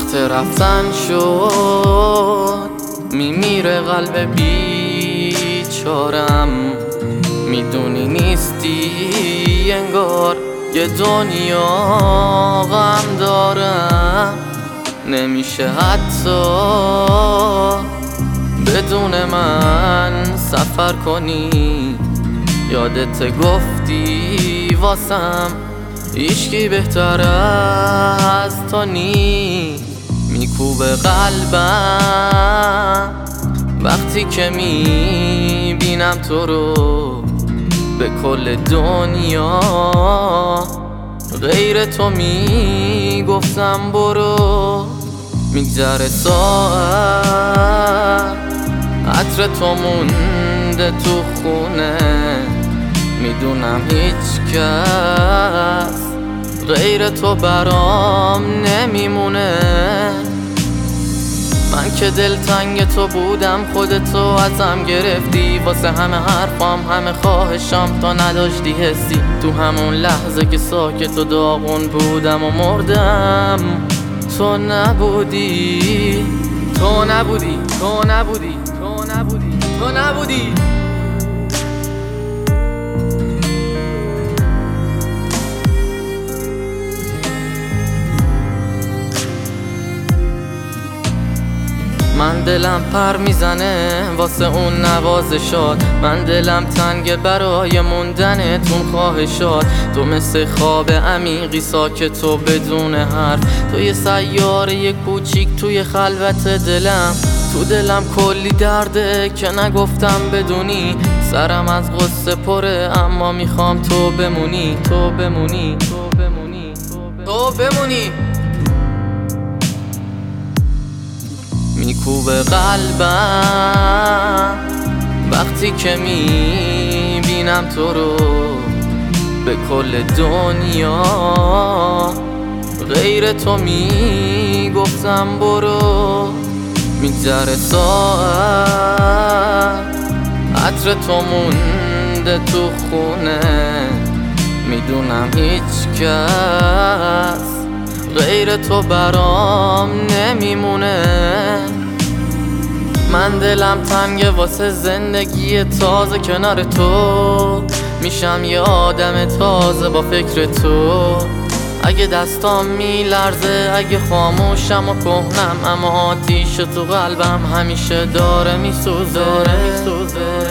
وقت رفتن شد میمیره قلب بیچارم. میدونی نیستی انگار یه دنیا غم دارم. نمیشه حتی بدون من سفر کنی. یادت گفتی واسم هیچکی بهتر از تو نی. میکوبه قلبم وقتی که میبینم تو رو. به کل دنیا غیر تو میگفتم برو. میگذره ساعت عطر تو مونده تو خونه. میدونم هیچ کس غیر تو برام نمیمونه. من که دلتنگ تو بودم خودتو ازم گرفتی. واسه همه حرفام همه خواهشام تا نداشتی حسی. تو همون لحظه که ساکت و داغون بودم و مردم تو نبودی. تو نبودی. تو نبودی. تو نبودی. تو نبودی. من دلم پر میزنه واسه اون نوازشات. من دلم تنگه برای موندنتون خواهشات. تو مثل خواب عمیقی ساکت و بدون حرف. تو یه سیاره کوچیک توی خلوت دلم. تو دلم کلی درده که نگفتم بدونی. سرم از غصه پره اما میخوام تو بمونی. تو بمونی. تو بمونی. تو بمونی. میکوبه قلبم وقتی که میبینم تو رو. به کل دنیا غیر تو میگفتم برو. میگذره ساعت عطر تو مونده تو خونه. میدونم هیچ کس غیر تو برام نمیمونه. من دلم تنگه واسه زندگی تازه کنار تو. میشم یه آدم تازه با فکر تو. اگه دستام میلرزه اگه خاموشم و کهنم اما آتیش تو قلبم همیشه داره میسوزه.